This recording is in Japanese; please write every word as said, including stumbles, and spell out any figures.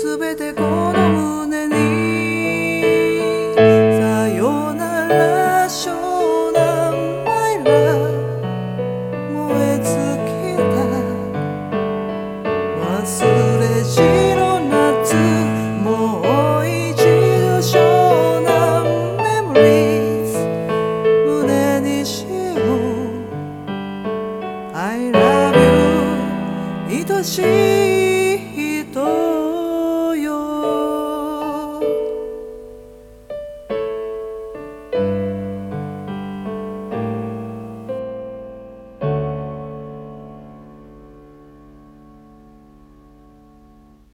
すべてこの胸にさよなら湘南マイラ燃え尽きた忘れじの夏もう一度湘南メモリーズ胸にしよう I love you 愛しい